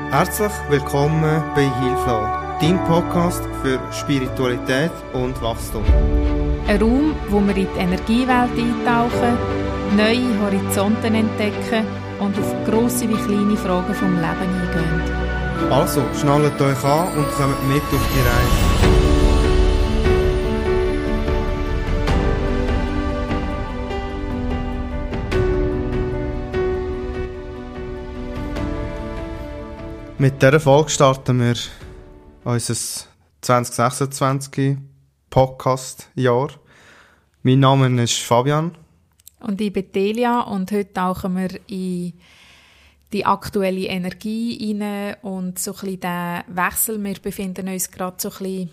Herzlich willkommen bei Healflow, dein Podcast für Spiritualität und Wachstum. Ein Raum, wo wir in die Energiewelt eintauchen, neue Horizonte entdecken und auf grosse wie kleine Fragen vom Leben eingehen. Also, schnallt euch an und kommt mit auf die Reise. Mit dieser Folge starten wir unser 2026 Podcast-Jahr. Mein Name ist Fabian. Und ich bin Delia und heute tauchen wir in die aktuelle Energie rein und so ein bisschen den Wechsel. Wir befinden uns gerade so ein bisschen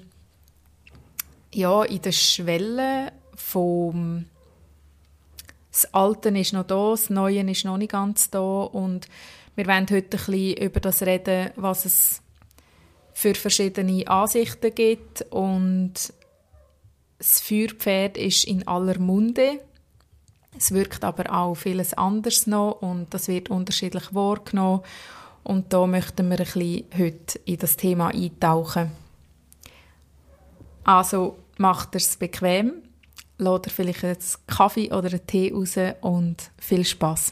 in der Schwelle vom das Alte ist noch da, das Neue ist noch nicht ganz da und wir wollen heute ein bisschen über das reden, was es für verschiedene Ansichten gibt. Und das Feuerpferd ist in aller Munde. Es wirkt aber auch vieles anderes noch und das wird unterschiedlich wahrgenommen. Und da möchten wir ein bisschen heute in das Thema eintauchen. Also macht es bequem, lasst vielleicht einen Kaffee oder einen Tee raus und viel Spass.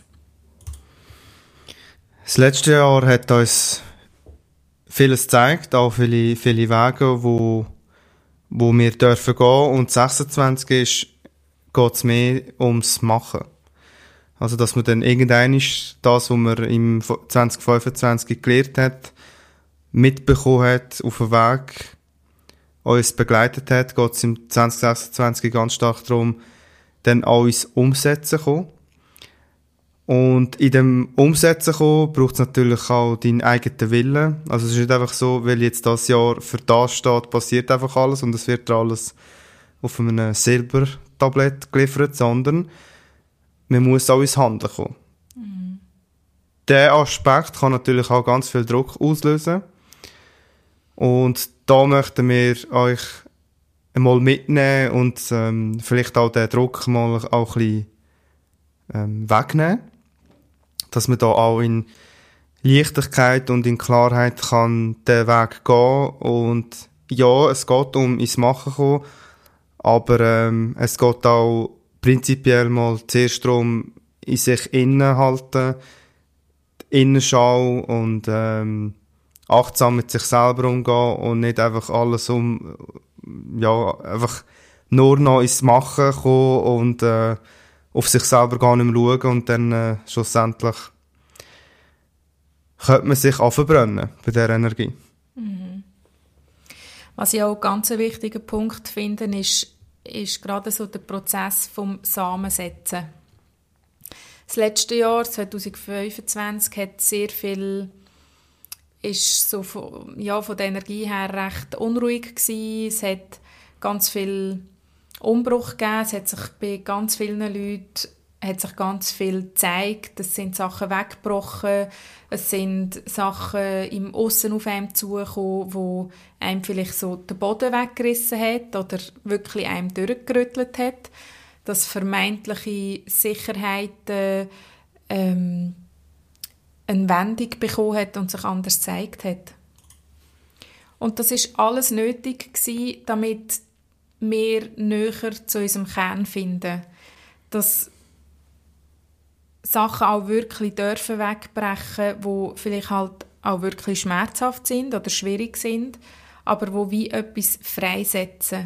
Das letzte Jahr hat uns vieles gezeigt, auch viele Wege, wo wir dürfen gehen. Und 26 geht es mehr ums Machen. Also, dass man dann irgendwann das, was man im 2025 gelernt hat, mitbekommen hat, auf dem Weg uns begleitet hat, geht es im 2026 ganz stark darum, dann auch ins Umsetzen zu kommen. Und in dem Umsetzen kommen braucht es natürlich auch deinen eigenen Willen. Also es ist nicht einfach so, weil jetzt das Jahr für das steht, passiert einfach alles und es wird alles auf einem Silbertablett geliefert, sondern man muss auch ins Handeln kommen. Mhm. Der Aspekt kann natürlich auch ganz viel Druck auslösen. Und da möchten wir euch einmal mitnehmen und vielleicht auch den Druck mal auch ein bisschen wegnehmen. Dass man da auch in Leichtigkeit und in Klarheit kann den Weg gehen. Und ja, es geht um ins Machen kommen, aber es geht auch prinzipiell mal zuerst darum, in sich innen halten, Innenschau und achtsam mit sich selber umgehen und nicht einfach alles einfach nur noch ins Machen kommen und auf sich selber gar nicht mehr schauen und dann schlussendlich könnte man sich verbrennen bei dieser Energie. Mhm. Was ich auch ganz einen wichtigen Punkt finde, ist gerade so der Prozess vom Samensetzen. Das letzte Jahr, 2025, hat sehr viel, ist so von der Energie her recht unruhig gewesen. Es hat ganz viel Umbruch gegeben. Es hat sich bei ganz vielen Leuten ganz viel gezeigt. Es sind Sachen weggebrochen. Es sind Sachen im Aussen auf einem zugekommen, wo einem vielleicht so den Boden weggerissen hat oder wirklich einem durchgerüttelt hat. Dass vermeintliche Sicherheit eine Wendung bekommen hat und sich anders gezeigt hat. Und das ist alles nötig gewesen, damit wir näher zu unserem Kern finden. Dass Sachen auch wirklich dürfen wegbrechen, die vielleicht halt auch wirklich schmerzhaft sind oder schwierig sind, aber wo wie etwas freisetzen.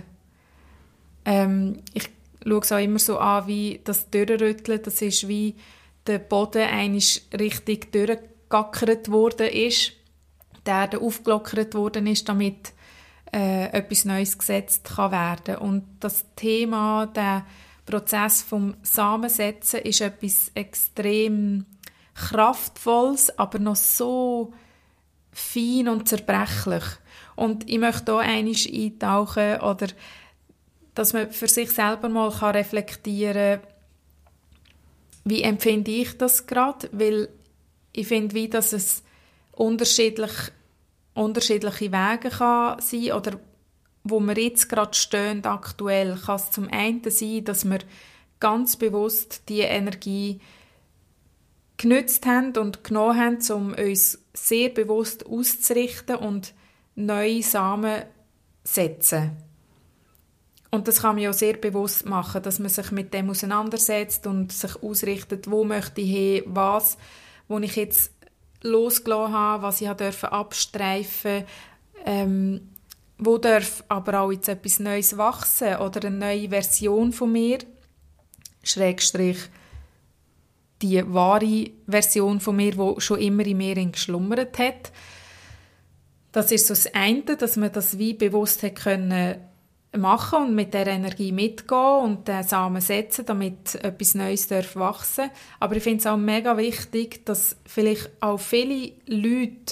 Ich schaue es auch immer so an, wie das Durchrütteln, das ist wie der Boden einmal richtig durchgegackert worden ist, der aufgelockert worden ist, damit etwas Neues gesetzt kann werden. Und das Thema, der Prozess vom Samensetzen, ist etwas extrem Kraftvolles, aber noch so fein und zerbrechlich. Und ich möchte hier einmal eintauchen, oder dass man für sich selber mal reflektieren kann, wie empfinde ich das gerade? Weil ich finde, wie dass es unterschiedliche Wege kann sein, oder wo wir jetzt gerade stehen, aktuell, kann es zum einen sein, dass wir ganz bewusst die Energie genutzt haben und genommen haben, um uns sehr bewusst auszurichten und neue Samen setzen. Und das kann man ja sehr bewusst machen, dass man sich mit dem auseinandersetzt und sich ausrichtet, wo möchte ich hin, was, wo ich jetzt losgelassen habe, was ich abstreifen durfte, wo darf aber auch jetzt etwas Neues wachsen oder eine neue Version von mir, Schrägstrich die wahre Version von mir, die schon immer in mir geschlummert hat. Das ist so das eine, dass man das wie bewusst hat können machen und mit der Energie mitgehen und den Samen setzen, damit etwas Neues wachsen darf. Aber ich finde es auch mega wichtig, dass vielleicht auch viele Leute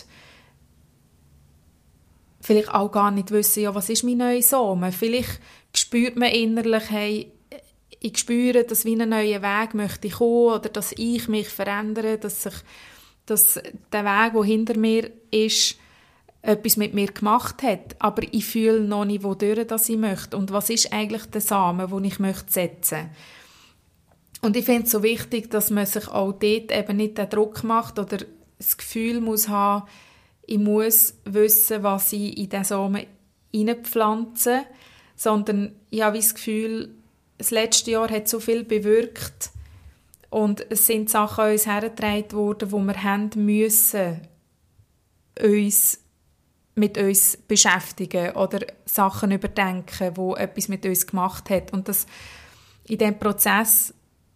vielleicht auch gar nicht wissen, ja, was ist mein neuer Samen? Vielleicht spürt man innerlich, hey, ich spüre, dass wie einen neuen Weg möchte ich kommen oder dass ich mich verändere, dass der Weg, der hinter mir ist, etwas mit mir gemacht hat, aber ich fühle noch nicht, wodurch das ich möchte und was ist eigentlich der Samen, den ich möchte setzen. Und ich finde es so wichtig, dass man sich auch dort eben nicht den Druck macht oder das Gefühl muss haben, ich muss wissen, was ich in diesen Samen hineinpflanze, sondern ich habe das Gefühl, das letzte Jahr hat so viel bewirkt und es sind Sachen an uns hergetragen worden, wo wir haben müssen, uns mit uns beschäftigen oder Sachen überdenken, die etwas mit uns gemacht hat. Und das, in diesem Prozess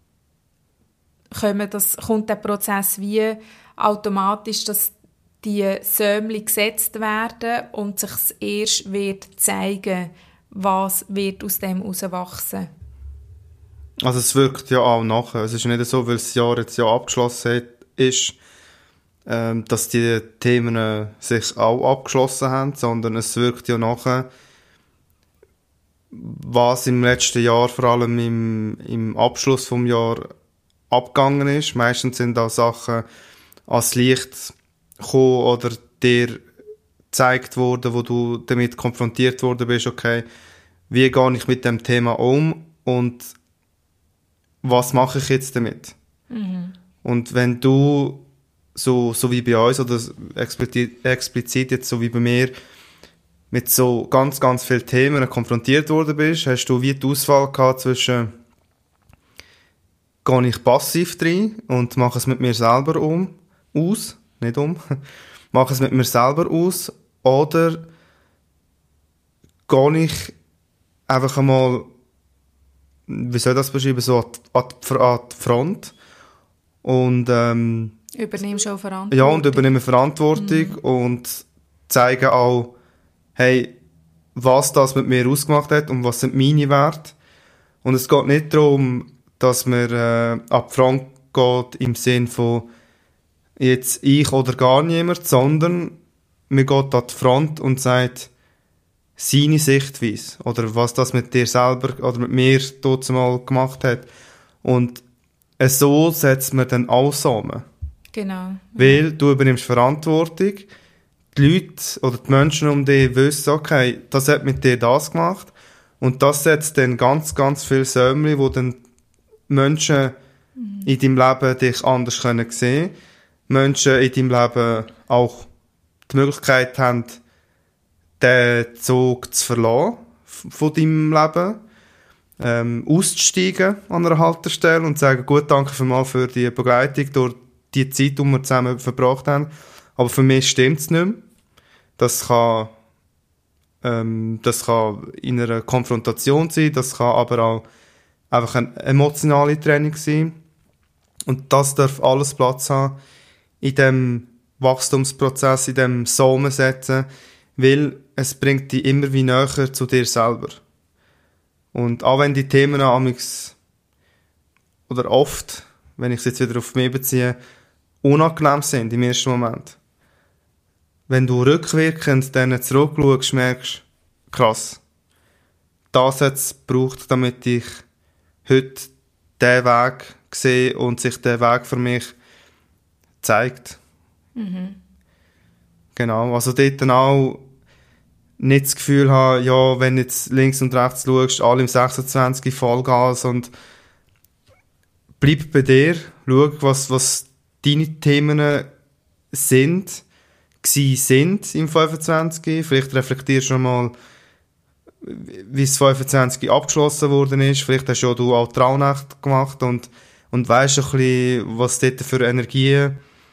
kommt der Prozess wie automatisch, dass die Sämli gesetzt werden und sich erst wird zeigen, was wird aus dem herauswachsen. Also es wirkt ja auch nachher. Es ist nicht so, weil das Jahr jetzt ja abgeschlossen ist, dass die Themen sich auch abgeschlossen haben, sondern es wirkt ja nachher, was im letzten Jahr vor allem im Abschluss vom Jahr abgegangen ist. Meistens sind da Sachen ans Licht gekommen oder dir gezeigt worden, wo du damit konfrontiert worden bist, okay, wie gehe ich mit dem Thema um und was mache ich jetzt damit? Mhm. Und wenn du so wie bei uns oder explizit jetzt so wie bei mir mit so ganz, ganz vielen Themen konfrontiert worden bist, hast du wie die Auswahl gehabt zwischen gehe ich passiv rein und mache es mit mir selber mache es mit mir selber aus oder gehe ich einfach einmal, wie soll ich das beschreiben, so an die Front und übernimmst auch Verantwortung. Ja, und übernehmen Verantwortung und zeigen auch, hey, was das mit mir ausgemacht hat und was sind meine Werte. Und es geht nicht darum, dass man an die Front geht im Sinn von jetzt ich oder gar niemand, sondern man geht an die Front und sagt seine Sichtweise oder was das mit dir selber oder mit mir dort mal gemacht hat. Und so setzt man dann alles zusammen. Genau. Weil du übernimmst Verantwortung, die Leute oder die Menschen um dich wissen, okay, das hat mit dir das gemacht und das setzt dann ganz, ganz viele Sämli, wo dann Menschen in deinem Leben dich anders können sehen, Menschen in deinem Leben auch die Möglichkeit haben, den Zug zu verlassen von deinem Leben, auszusteigen an einer Haltestelle und zu sagen, gut, danke vielmals für die Begleitung durch die Zeit, die wir zusammen verbracht haben. Aber für mich stimmt es nicht mehr. Das kann in einer Konfrontation sein, das kann aber auch einfach eine emotionale Trennung sein. Und das darf alles Platz haben in dem Wachstumsprozess, in dem Samensetzen, weil es bringt dich immer wie näher zu dir selber. Und auch wenn die Themen oder oft, wenn ich es jetzt wieder auf mich beziehe, unangenehm sind im ersten Moment. Wenn du rückwirkend dann zurückschaust, merkst du, krass, das hat es gebraucht, damit ich heute diesen Weg sehe und sich der Weg für mich zeigt. Mhm. Genau, also dort dann auch nicht das Gefühl haben, ja, wenn du jetzt links und rechts schaust, alle im 26 Vollgas und bleib bei dir, schau, was deine Themen sind gsi sind im 25. Vielleicht reflektierst du nochmal, wie es 25 abgeschlossen worden ist. Vielleicht hast du auch Traumnacht gemacht und weisst ein bisschen, was dort für Energien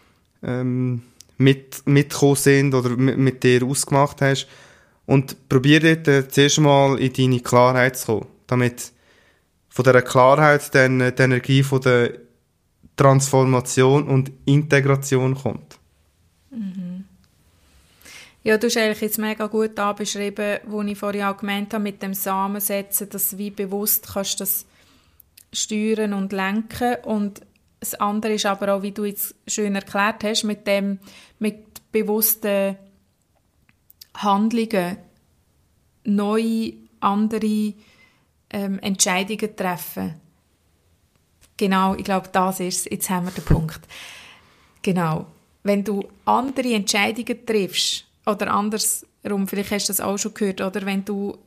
mitgekommen sind oder mit dir ausgemacht hast. Und probier dort zuerst mal in deine Klarheit zu kommen, damit von dieser Klarheit dann die Energie von der Transformation und Integration kommt. Mhm. Ja, du hast eigentlich jetzt mega gut beschrieben, wo ich vorhin auch gemeint habe, mit dem Samensetzen, dass du wie bewusst kannst das steuern und lenken. Und das andere ist aber auch, wie du jetzt schön erklärt hast, mit bewussten Handlungen neue, andere Entscheidungen treffen. Genau, ich glaube, das ist es. Jetzt haben wir den Punkt. Genau. Wenn du andere Entscheidungen triffst, oder andersrum, vielleicht hast du das auch schon gehört, oder wenn du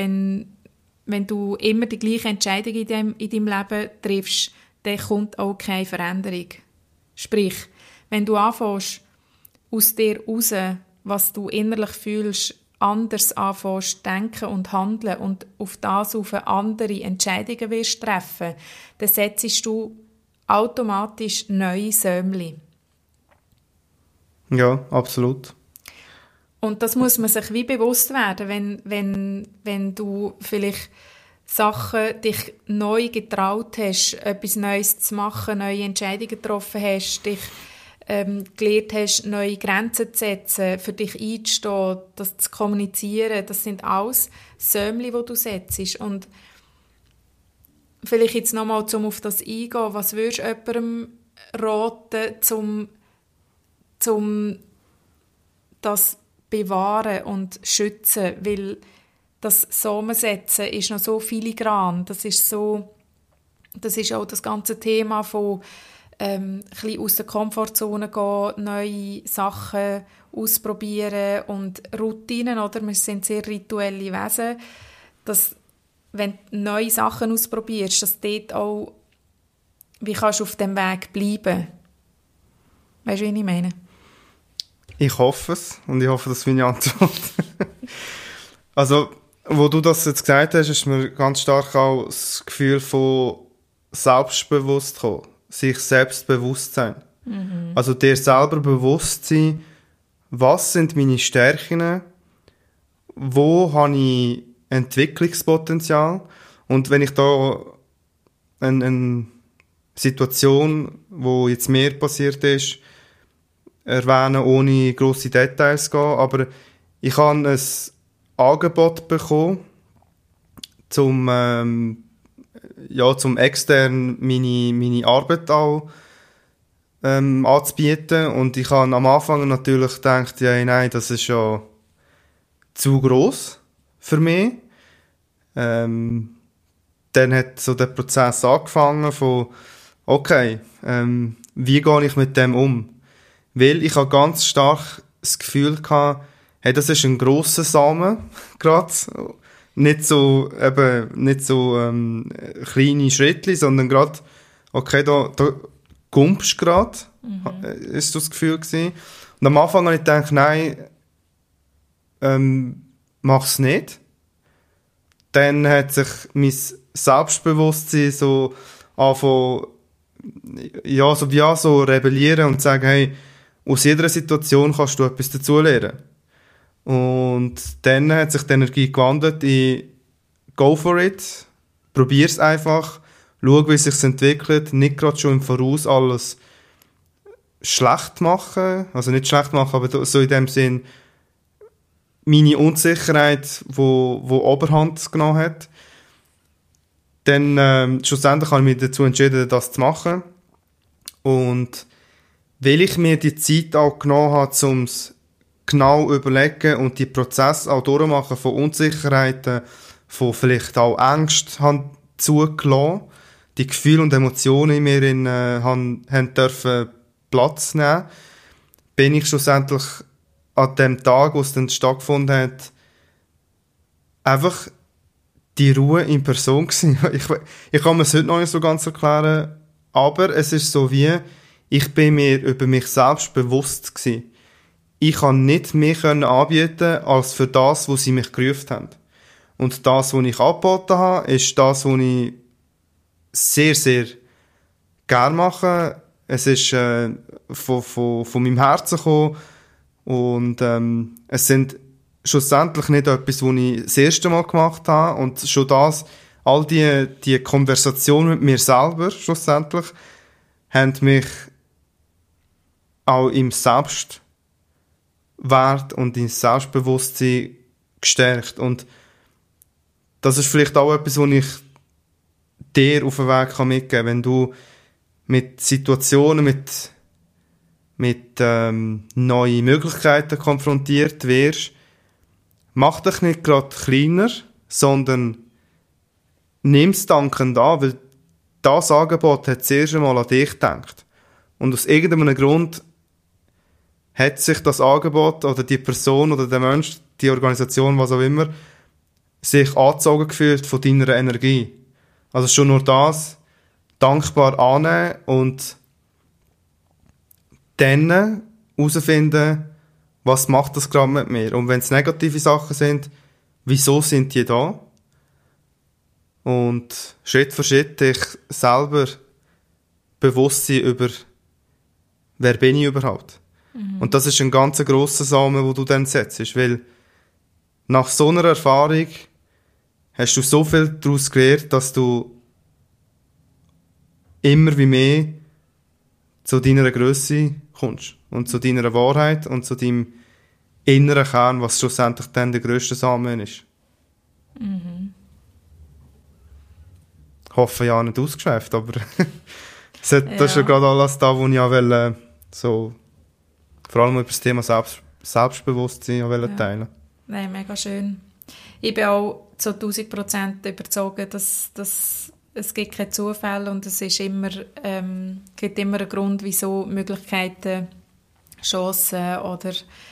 immer die gleiche Entscheidung in deinem Leben triffst, dann kommt auch keine Veränderung. Sprich, wenn du anfängst, aus dir raus, was du innerlich fühlst, anders anfängst zu denken und handeln und auf das auf andere Entscheidungen wirst treffen, dann setzt du automatisch neue Säumchen. Ja, absolut. Und das muss man sich wie bewusst werden, wenn du vielleicht Sachen dich neu getraut hast, etwas Neues zu machen, neue Entscheidungen getroffen hast, dich gelernt hast, neue Grenzen zu setzen, für dich einzustehen, das zu kommunizieren, das sind alles Säumchen, die du setzt. Und vielleicht jetzt nochmal, um auf das eingehen, was würdest du jemandem raten, zum das bewahren und schützen, weil das Samensetzen ist noch so filigran, das ist auch das ganze Thema von ein bisschen aus der Komfortzone gehen, neue Sachen ausprobieren und Routinen, oder? Wir sind sehr rituelle Wesen, dass wenn du neue Sachen ausprobierst, dass dort auch, wie kannst du auf dem Weg bleiben? Weißt du, wie ich meine? Ich hoffe es und ich hoffe, das ist meine Antwort. Also, wo du das jetzt gesagt hast, ist mir ganz stark auch das Gefühl von selbstbewusst gekommen. Sich selbst bewusst sein. Mhm. Also dir selber bewusst sein, was sind meine Stärken, wo habe ich Entwicklungspotenzial und wenn ich da eine Situation, wo jetzt mir passiert ist, erwähnen, ohne grosse Details zu gehen, aber ich habe ein Angebot bekommen, zum extern meine Arbeit auch anzubieten. Und ich habe am Anfang natürlich gedacht, ja, nein, das ist ja zu gross für mich. Dann hat so der Prozess angefangen von, okay, wie gehe ich mit dem um? Weil ich habe ganz stark das Gefühl gehabt, hey, das ist ein grosser Samen, gerade. Nicht so kleine Schrittchen, sondern gerade, okay, da gumpst du gerade, ist das Gefühl gewesen. Und am Anfang habe ich gedacht, nein, mach's nicht. Dann hat sich mein Selbstbewusstsein so angefangen, so rebellieren und sagen, hey, aus jeder Situation kannst du etwas dazulernen. Und dann hat sich die Energie gewandelt in go for it, probier's einfach, schau, wie es sich entwickelt, nicht gerade schon im Voraus alles schlecht machen, also nicht schlecht machen, aber so in dem Sinn meine Unsicherheit, wo Oberhand genommen hat. Dann schlussendlich habe ich mich dazu entschieden, das zu machen. Und weil ich mir die Zeit auch genommen habe, um es genau überlegen und die Prozesse auch durchmachen von Unsicherheiten, von vielleicht auch Angst haben zugelassen, die Gefühle und Emotionen in mir haben dürfen Platz nehmen, bin ich schlussendlich an dem Tag, wo es dann stattgefunden hat, einfach die Ruhe in Person gewesen. Ich kann mir es heute noch nicht so ganz erklären, aber es ist so wie, ich bin mir über mich selbst bewusst gewesen. ich kann nicht mehr anbieten als für das, wo sie mich gerufen haben. Und das, was ich angeboten habe, ist das, was ich sehr, sehr gerne mache. Es ist von meinem Herzen gekommen und es sind schlussendlich nicht etwas, was ich das erste Mal gemacht habe und schon das, all die Konversation mit mir selber schlussendlich, haben mich auch im Selbstwert und im Selbstbewusstsein gestärkt. Und das ist vielleicht auch etwas, was ich dir auf den Weg mitgeben kann, wenn du mit Situationen, mit neuen Möglichkeiten konfrontiert wirst. Mach dich nicht gerade kleiner, sondern nimm es dankend an, weil das Angebot hat zuerst einmal an dich gedacht. Und aus irgendeinem Grund hat sich das Angebot oder die Person oder der Mensch, die Organisation, was auch immer, sich angezogen gefühlt von deiner Energie. Also schon nur das dankbar annehmen und dann herausfinden, was macht das gerade mit mir? Und wenn es negative Sachen sind, wieso sind die da? Und Schritt für Schritt dich selber bewusst sein über, wer bin ich überhaupt? Und das ist ein ganz grosser Samen, den du dann setzt, weil nach so einer Erfahrung hast du so viel daraus gelernt, dass du immer wie mehr zu deiner Grösse kommst und zu deiner Wahrheit und zu deinem inneren Kern, was schlussendlich dann der grösste Samen ist. Ich hoffe, ja, nicht ausgeschweift, aber das ist ja gerade alles da, wo ich auch will, so, vor allem über das Thema Selbstbewusstsein teilen. Nein, mega schön. Ich bin auch zu 1000% überzeugt, dass es gibt keine Zufälle und es ist immer, gibt immer einen Grund, wieso Möglichkeiten, Chancen oder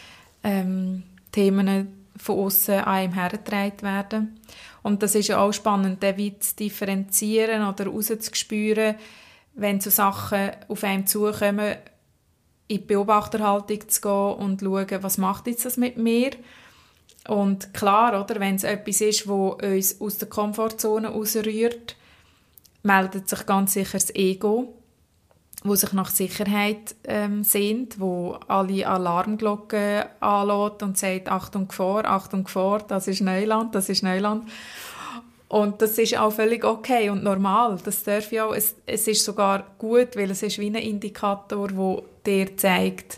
Themen von außen an einem hergetragen werden. Und das ist ja auch spannend, den Weit zu differenzieren oder rauszuspüren, wenn so Sachen auf einem zukommen, in die Beobachterhaltung zu gehen und zu schauen, was macht jetzt das mit mir? Und klar, oder, wenn es etwas ist, was uns aus der Komfortzone rausrührt, meldet sich ganz sicher das Ego, wo sich nach Sicherheit sehnt, wo alle Alarmglocken anlässt und sagt, Achtung, Gefahr, das ist Neuland, das ist Neuland. Und das ist auch völlig okay und normal. Das darf ja auch. Es ist sogar gut, weil es ist wie ein Indikator, der dir zeigt,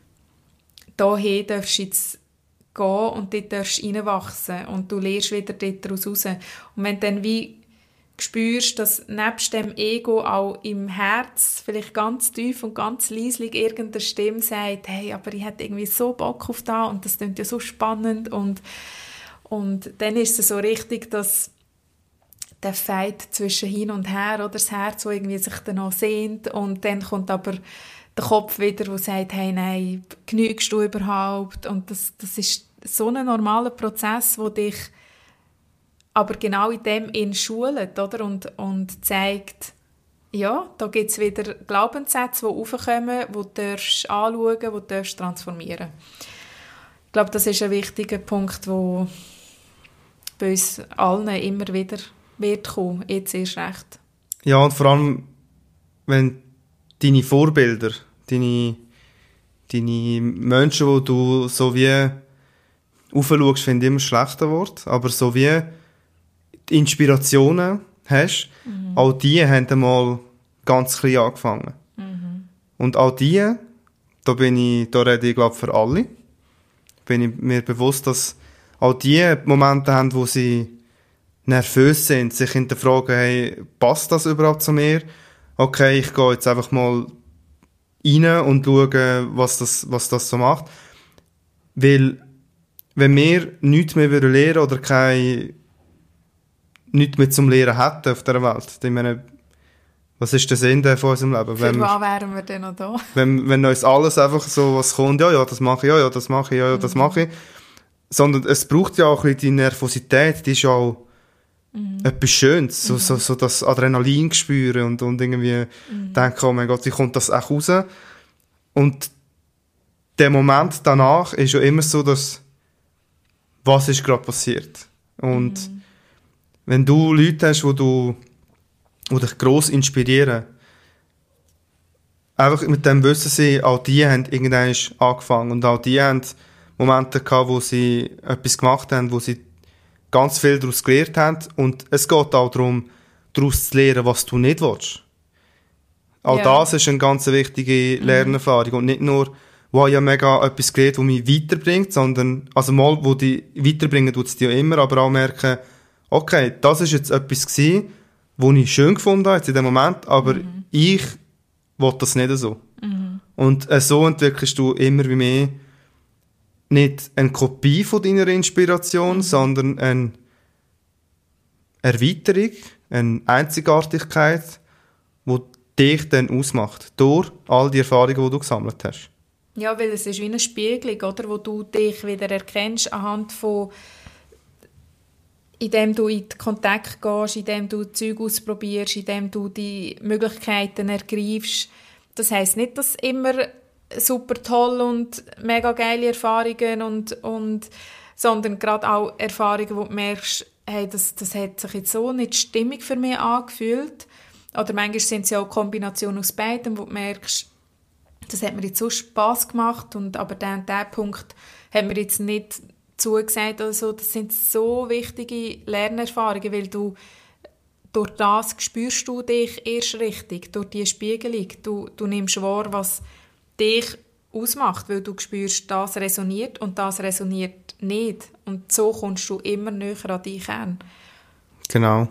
dahin darfst du jetzt gehen und dort darfst du reinwachsen und du lernst wieder dort raus. Und wenn du dann wie spürst, dass nebst dem Ego auch im Herz vielleicht ganz tief und ganz leislich irgendeine Stimme sagt, hey, aber ich hätte irgendwie so Bock auf das und das klingt ja so spannend und dann ist es so richtig, dass der Fight zwischen hin und her oder das Herz, das irgendwie sich dann auch sehnt und dann kommt aber der Kopf wieder, der sagt, hey, nein, genügst du überhaupt? Und das ist so ein normaler Prozess, der dich aber genau in dem schult, oder? Und zeigt, ja, da gibt es wieder Glaubenssätze, die aufkommen, die du anschauen, die du transformieren. Ich glaube, das ist ein wichtiger Punkt, der bei uns allen immer wieder wird kommen, jetzt erst recht. Ja, und vor allem, wenn deine Vorbilder, deine Menschen, die du so wie aufschaust, finde ich immer ein schlechtes Wort, aber so wie die Inspirationen hast, auch die haben einmal ganz klein angefangen. Und auch die, da rede ich glaube für alle, bin ich mir bewusst, dass auch die Momente haben, wo sie nervös sind, sich hinterfragen, hey, passt das überhaupt zu mir? Okay, ich gehe jetzt einfach mal rein und schaue, was das so macht. Weil, wenn wir nichts mehr lernen würden oder nichts mehr zum Lehren hätten auf dieser Welt, ich meine, was ist der Sinn von unserem Leben? Für was wären wir denn noch da? Wenn uns alles einfach so was kommt, ja, das mache ich, ja, das mache ich, ja, das mache ich. Sondern es braucht ja auch ein bisschen die Nervosität, die ist ja auch etwas Schönes, so das Adrenalin spüren und irgendwie denken, oh mein Gott, wie kommt das auch raus? Und der Moment danach ist ja immer so, dass was ist gerade passiert. Und wenn du Leute hast, die dich gross inspirieren, einfach mit dem Wissen sie, auch die haben irgendwann angefangen und auch die haben Momente gehabt, wo sie etwas gemacht haben, wo sie ganz viel daraus gelernt haben. Und es geht auch darum, daraus zu lernen, was du nicht willst. Auch das ist eine ganz wichtige Lernerfahrung. Und nicht nur, wo ja mega etwas gelernt, das mich weiterbringt, sondern, also mal, wo die weiterbringen, tut es dir ja immer, aber auch merken, okay, das ist jetzt etwas gewesen, was ich schön gefunden habe, jetzt in dem Moment, aber ich will das nicht so. Und so entwickelst du immer wie mehr nicht eine Kopie von deiner Inspiration, sondern eine Erweiterung, eine Einzigartigkeit, die dich dann ausmacht, durch all die Erfahrungen, die du gesammelt hast. Ja, weil es ist wie eine Spiegelung, oder, wo du dich wieder erkennst anhand von, indem du in den Kontakt gehst, indem du Zeug ausprobierst, indem du die Möglichkeiten ergreifst. Das heisst nicht, dass immer super toll und mega geile Erfahrungen und sondern gerade auch Erfahrungen, wo du merkst, hey, das hat sich jetzt so nicht stimmig für mich angefühlt. Oder manchmal sind es ja auch Kombinationen aus beidem, wo du merkst, das hat mir jetzt so Spass gemacht, aber der Punkt hat mir jetzt nicht zugesagt oder so. Das sind so wichtige Lernerfahrungen, weil du durch das spürst du dich erst richtig, durch die Spiegelung. Du nimmst wahr, was dich ausmacht, weil du spürst, das resoniert und das resoniert nicht. Und so kommst du immer näher an deinen Kern. Genau.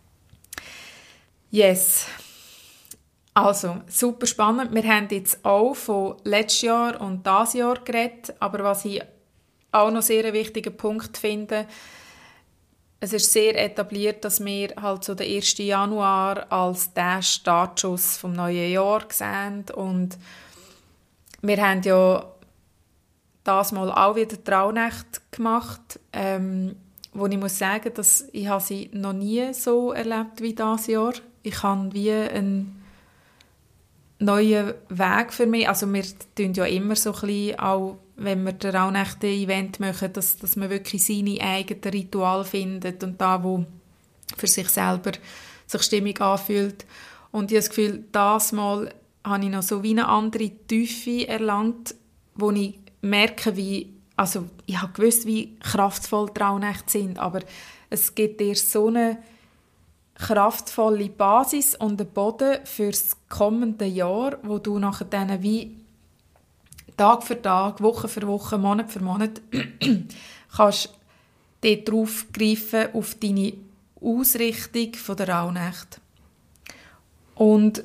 Yes. Also, super spannend. Wir haben jetzt auch von letztes Jahr und dieses Jahr geredet, aber was ich auch noch sehr einen wichtigen Punkt finde, es ist sehr etabliert, dass wir halt so den 1. Januar als den Startschuss vom neuen Jahr sehen und wir haben ja das Mal auch wieder Traunächte gemacht, wo ich muss sagen, dass ich habe sie noch nie so erlebt wie dieses Jahr. Ich habe wie einen neuen Weg für mich. Also wir tun ja immer so ein bisschen, auch wenn wir den Traunächte-Event machen, dass man wirklich seine eigenen Ritual findet und da, wo für sich selber sich stimmig anfühlt. Und ich habe das Gefühl, das Mal habe ich noch so wie eine andere Tiefe erlangt, wo ich merke, also ich habe gewusst, wie kraftvoll Traunächte sind, aber es gibt dir so eine kraftvolle Basis und einen Boden fürs kommende Jahr, wo du nachher dann wie Tag für Tag, Woche für Woche, Monat für Monat kannst dort drauf greifen auf deine Ausrichtung von der Rauhnächte. Und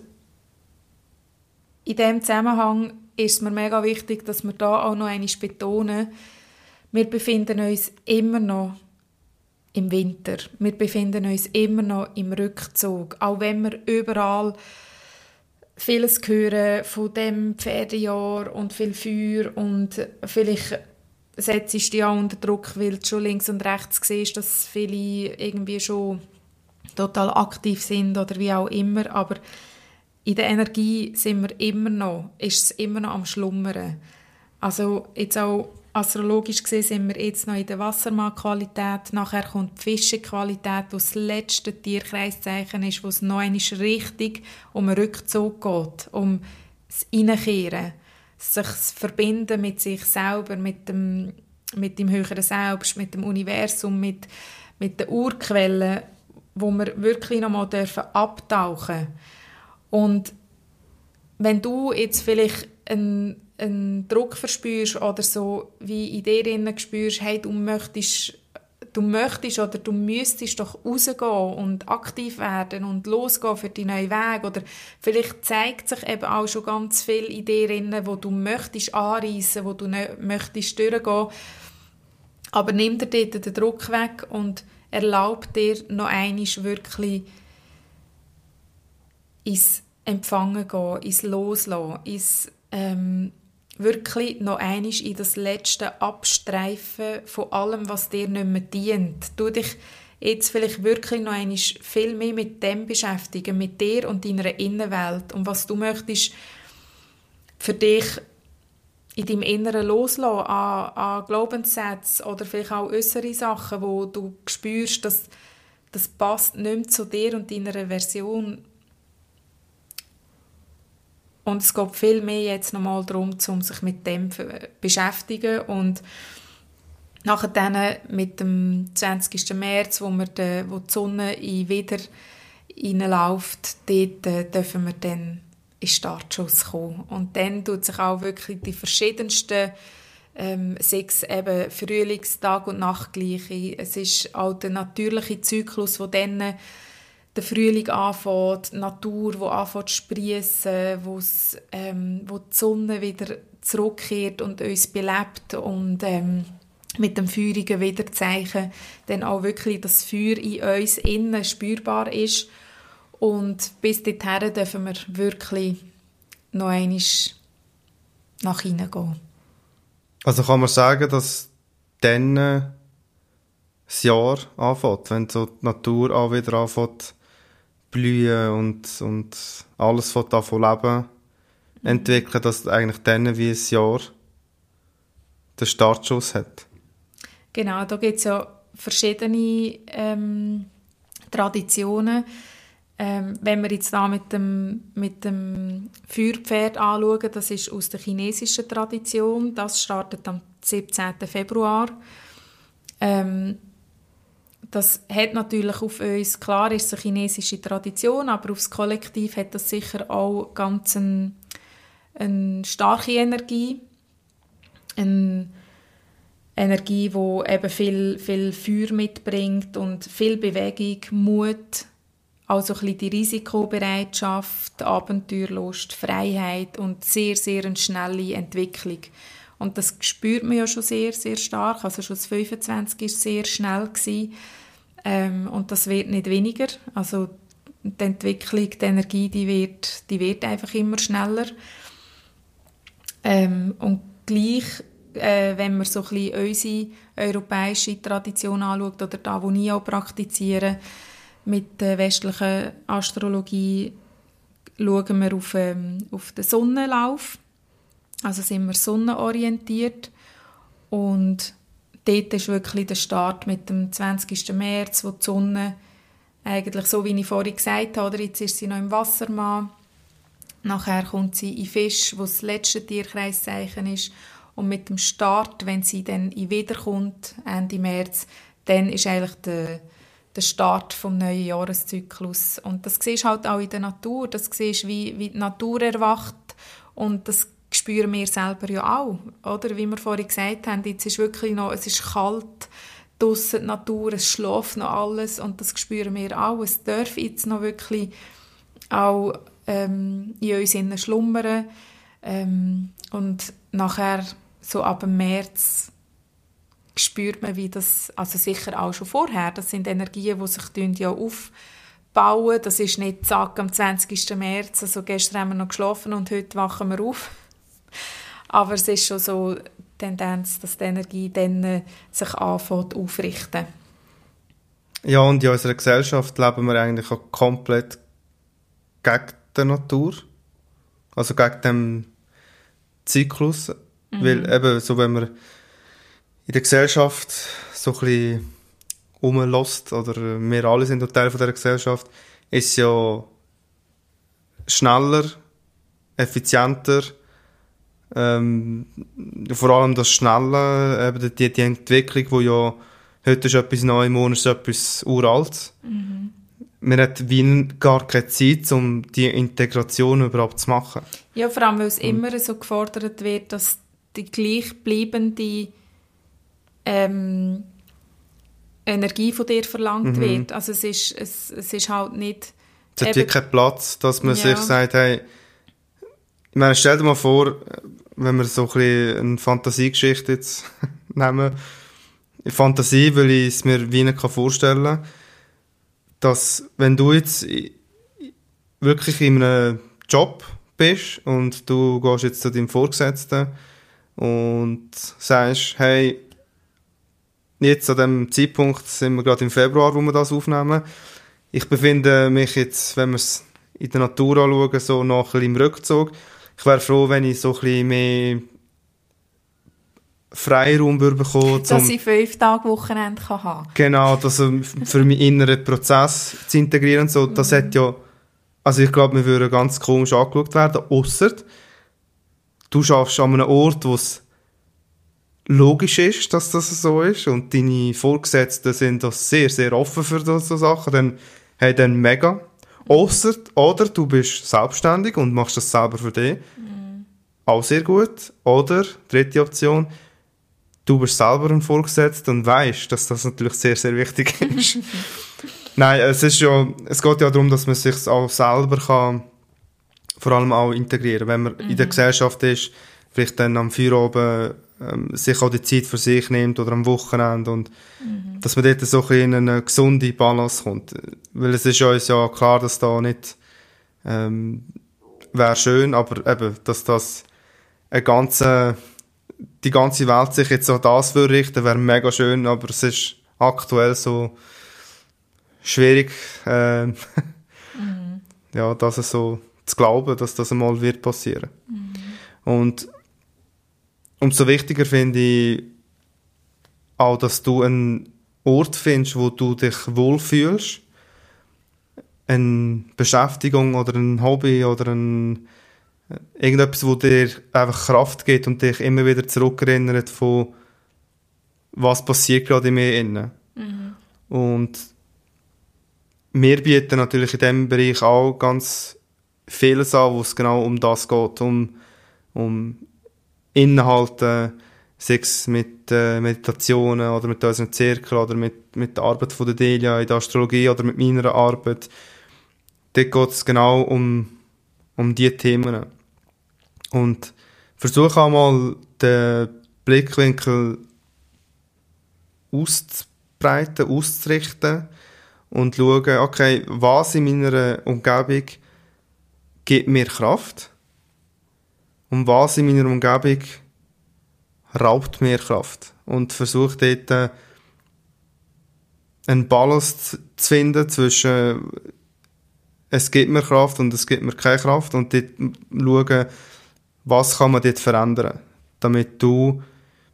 in diesem Zusammenhang ist es mir mega wichtig, dass wir da auch noch einmal betonen, wir befinden uns immer noch im Winter. Wir befinden uns immer noch im Rückzug. Auch wenn wir überall vieles hören von dem Pferdejahr und viel Feuer und vielleicht setzt du dich auch unter Druck, weil du schon links und rechts siehst, dass viele irgendwie schon total aktiv sind oder wie auch immer. Aber in der Energie ist es immer noch am Schlummern. Also jetzt auch astrologisch gesehen sind wir jetzt noch in der Wassermannqualität. Nachher kommt die Fischequalität, wo das letzte Tierkreiszeichen ist, wo es noch einmal richtig um einen Rückzug geht, um das Einkehren, sich das Verbinden mit sich selber, mit dem höheren Selbst, mit dem Universum, mit den Urquellen, wo wir wirklich noch mal abtauchen dürfen. Und wenn du jetzt vielleicht einen Druck verspürst oder so, wie in dir innen spürst, hey, du möchtest oder du müsstest doch rausgehen und aktiv werden und losgehen für die neuen Wege. Oder vielleicht zeigt sich eben auch schon ganz viel in dir innen, wo du möchtest anreissen, wo du möchtest durchgehen. Aber nimm dir dort den Druck weg und erlaub dir noch einmal wirklich ins Empfangen gehen, ins Loslassen, ins wirklich noch einmal in das letzte Abstreifen von allem, was dir nicht mehr dient. Du dich jetzt vielleicht wirklich noch einmal viel mehr mit dem beschäftigen, mit dir und deiner Innenwelt und was du möchtest für dich in deinem Inneren loslassen an Glaubenssätzen oder vielleicht auch äußere Sachen, wo du spürst, dass das passt nicht mehr zu dir und deiner Version. Und es geht viel mehr jetzt nochmal darum, um sich mit dem zu beschäftigen. Und nachher dann mit dem 20. März, wo die Sonne wieder reinläuft, dort dürfen wir dann in den Startschuss kommen. Und dann tut sich auch wirklich die verschiedensten 6 eben Frühlingstag und Nachtgleiche. Es ist auch der natürliche Zyklus, wo dann der Frühling anfängt, die Natur, die anfängt zu spriessen, wo die Sonne wieder zurückkehrt und uns belebt und mit dem feurigen Wiederzeichen dann auch wirklich das Feuer in uns innen spürbar ist. Und bis dorthin dürfen wir wirklich noch einmal nach innen gehen. Also kann man sagen, dass dann das Jahr anfängt, wenn so die Natur auch wieder anfängt blühen und alles davon leben entwickeln, dass eigentlich dann wie ein Jahr den Startschuss hat. Genau, da gibt es ja verschiedene Traditionen. Wenn wir jetzt da mit dem Feuerpferd anschauen, das ist aus der chinesischen Tradition, das startet am 17. Februar. Das hat natürlich auf uns, klar ist es eine chinesische Tradition, aber aufs Kollektiv hat das sicher auch ganz eine starke Energie. Eine Energie, die eben viel Feuer mitbringt und viel Bewegung, Mut, also ein bisschen die Risikobereitschaft, die Abenteuerlust, Freiheit und sehr, sehr eine schnelle Entwicklung. Und das spürt man ja schon sehr, sehr stark. Also schon das 25 war sehr schnell gewesen. Und das wird nicht weniger. Also die Entwicklung, die Energie, die wird einfach immer schneller. Und gleich, wenn man so ein bisschen unsere europäische Tradition anschaut, oder da, wo ich auch praktiziere, mit der westlichen Astrologie, schauen wir auf den Sonnenlauf. Also sind wir sonnenorientiert. Und dort ist wirklich der Start mit dem 20. März, wo die Sonne eigentlich, so wie ich vorhin gesagt habe, oder jetzt ist sie noch im Wassermann, nachher kommt sie in Fisch, wo das letzte Tierkreiszeichen ist, und mit dem Start, wenn sie dann wiederkommt, Ende März, dann ist eigentlich der Start vom neuen Jahreszyklus. Und das siehst du halt auch in der Natur, das siehst du, wie die Natur erwacht, und das spüren wir selber ja auch, oder? Wie wir vorhin gesagt haben, jetzt ist wirklich noch, es ist kalt draussen, die Natur, es schläft noch alles, und das spüren wir auch. Es darf jetzt noch wirklich auch in uns innen schlummern, und nachher, so ab dem März, spürt man, wie das, also sicher auch schon vorher, das sind Energien, die sich ja aufbauen. Das ist nicht, zack, am 20. März, also gestern haben wir noch geschlafen und heute wachen wir auf. Aber es ist schon so die Tendenz, dass die Energie dann sich anfängt aufrichten. Ja, und in unserer Gesellschaft leben wir eigentlich auch komplett gegen die Natur. Also gegen den Zyklus. Weil eben, so wenn man in der Gesellschaft so ein bisschen rumlässt, oder wir alle sind Teil von dieser Gesellschaft, ist es ja schneller, effizienter, vor allem das Schnelle, eben die Entwicklung, die ja heute ist etwas Neues, morgen ist etwas Uraltes. Man hat wie gar keine Zeit, um die Integration überhaupt zu machen. Ja, vor allem, weil es immer so gefordert wird, dass die gleichbleibende Energie von dir verlangt wird. Also es ist halt nicht... Es hat wirklich keinen Platz, dass man sich sagt, hey, ich meine, stell dir mal vor, wenn wir so ein bisschen eine Fantasiegeschichte jetzt nehmen. Fantasie, weil ich es mir wie nicht vorstellen kann, dass wenn du jetzt wirklich in einem Job bist und du gehst jetzt zu deinem Vorgesetzten und sagst, hey, jetzt an dem Zeitpunkt sind wir gerade im Februar, wo wir das aufnehmen. Ich befinde mich jetzt, wenn wir es in der Natur anschauen, so noch ein bisschen im Rückzug. Ich wäre froh, wenn ich so ein bisschen mehr Freiraum bekommen, dass ich 5 Tage Wochenende haben kann. Genau, das für meinen inneren Prozess zu integrieren. So, das hat ja, also ich glaube, wir würden ganz komisch angeschaut werden, ausser du schaffst an einem Ort, wo es logisch ist, dass das so ist und deine Vorgesetzten sind das sehr, sehr offen für so Sachen, dann, hey, dann mega. Ausser, oder du bist selbstständig und machst das selber für dich. Auch sehr gut. Oder, dritte Option, du bist selber ein Vorgesetzter und weißt, dass das natürlich sehr, sehr wichtig ist. Nein, es geht ja darum, dass man sich auch selber kann, vor allem auch integrieren. Wenn man in der Gesellschaft ist, vielleicht dann am Feierabend sich auch die Zeit für sich nimmt oder am Wochenende und dass man dort so in eine gesunde Balance kommt. Weil es ist uns ja klar, dass da nicht wäre schön, aber eben, dass das die ganze Welt sich jetzt auf das würde richten, wäre mega schön, aber es ist aktuell so schwierig, ja, dass es so zu glauben, dass das einmal wird passieren. Und umso wichtiger finde ich auch, dass du einen Ort findest, wo du dich wohlfühlst. Eine Beschäftigung oder ein Hobby oder irgendetwas, wo dir einfach Kraft gibt und dich immer wieder zurückerinnert von was passiert gerade in mir innen. Und wir bieten natürlich in diesem Bereich auch ganz vieles an, wo es genau um das geht, um Inhalte, sei es mit Meditationen oder mit unserem Zirkel oder mit der Arbeit von der Delia in der Astrologie oder mit meiner Arbeit. Dort geht es genau um diese Themen. Und versuche auch mal den Blickwinkel auszubreiten, auszurichten und schauen, okay, was in meiner Umgebung gibt mir Kraft und was in meiner Umgebung raubt mir Kraft. Und versuche dort einen Balance zu finden zwischen es gibt mir Kraft und es gibt mir keine Kraft und dort schauen, was kann man dort verändern, damit du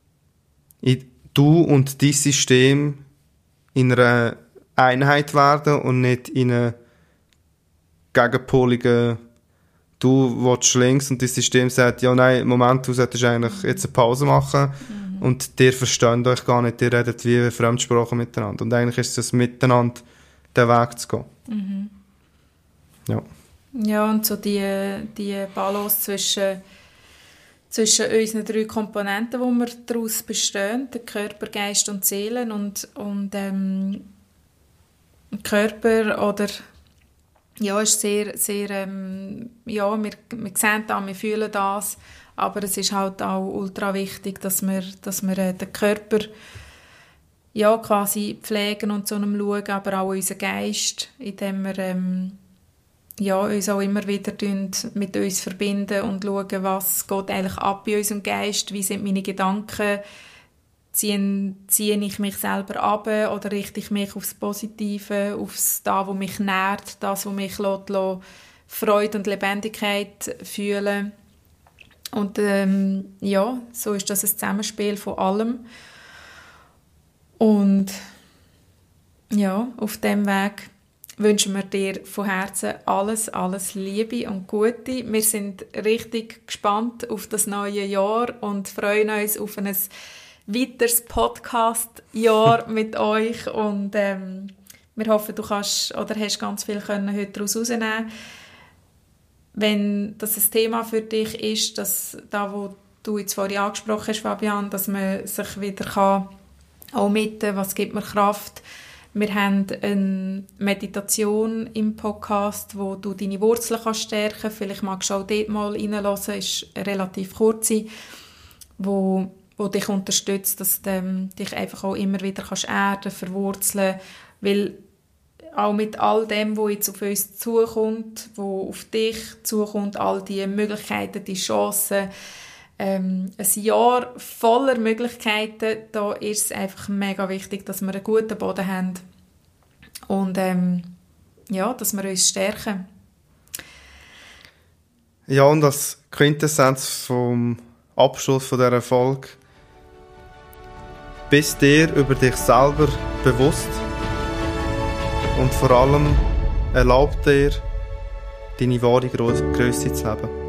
und dein System in einer Einheit werden und nicht in einer gegenpoligen du willst links und das System sagt, ja nein, Moment, du solltest eigentlich jetzt eine Pause machen und ihr versteht euch gar nicht, ihr redet wie Fremdsprachen miteinander und eigentlich ist es miteinander den Weg zu gehen. Ja. Ja, und so die Balance zwischen unseren 3 Komponenten, die wir daraus bestehen, der Körper, Geist und Seele und Körper oder ja, ist sehr, sehr ja, wir sehen das, wir fühlen das, aber es ist halt auch ultra wichtig, dass wir den Körper ja, quasi pflegen und zu einem schauen, aber auch unseren Geist, indem wir ja, uns auch immer wieder mit uns verbinden und schauen, was geht eigentlich ab in unserem Geist, wie sind meine Gedanken, ziehe ich mich selber ab oder richte ich mich aufs Positive, aufs das, was mich nährt, das, was mich Freude und Lebendigkeit fühlen. Und ja, so ist das ein Zusammenspiel von allem. Und ja, auf diesem Weg wünschen wir dir von Herzen alles Liebe und Gute. Wir sind richtig gespannt auf das neue Jahr und freuen uns auf ein weiteres Podcast-Jahr mit euch. Und wir hoffen, du kannst oder hast ganz viel heute daraus herausnehmen. Wenn das ein Thema für dich ist, wo du jetzt vorhin angesprochen hast, Fabian, dass man sich wieder auch was gibt mir Kraft. Wir haben eine Meditation im Podcast, wo du deine Wurzeln stärken kannst. Vielleicht magst du auch dort mal reinhören. Es ist relativ kurz, wo dich unterstützt, dass du dich einfach auch immer wieder erden, verwurzeln. Weil auch mit all dem, was jetzt auf uns zukommt, was auf dich zukommt, all die Möglichkeiten, die Chancen, ein Jahr voller Möglichkeiten, da ist es einfach mega wichtig, dass wir einen guten Boden haben und ja, dass wir uns stärken. Ja, und als Quintessenz vom Abschluss von dieser Folge bist dir über dich selber bewusst und vor allem erlaub dir, deine wahre Größe zu leben.